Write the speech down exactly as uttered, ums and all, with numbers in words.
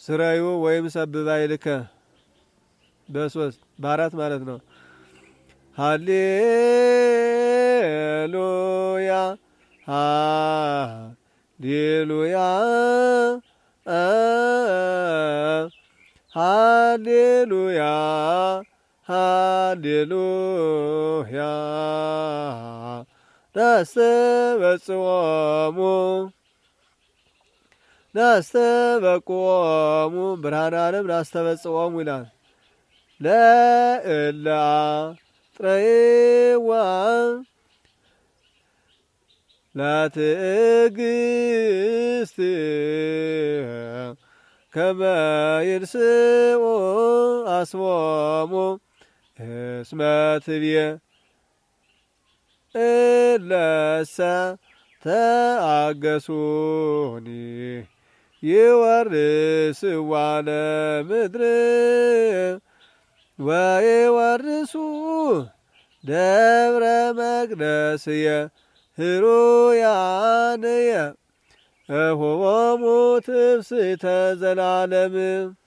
ስራዩ ወይም ሰብባይልከ በሶስት በአራት ማለት ነው። ሃሌሉያ ሃሌሉያ ሃሌሉያ ሃሌሉያ ናስተበጽዎሙ ናስተበቅዎሙ ብርሃነ ዓለም ናስተበጽዎሙ ይላል። ለእለ አጥረይዋ ለትዕግስት ከመ ይንስኡ አስቦሙ እስመ ትብየ እለሰ ተአገሱኒ ይወርስዋ ለምድር ወይወርሱ ደብረ መቅደስየ ህሩያንየ እሆሙ ትፍስሕተ ዘላለም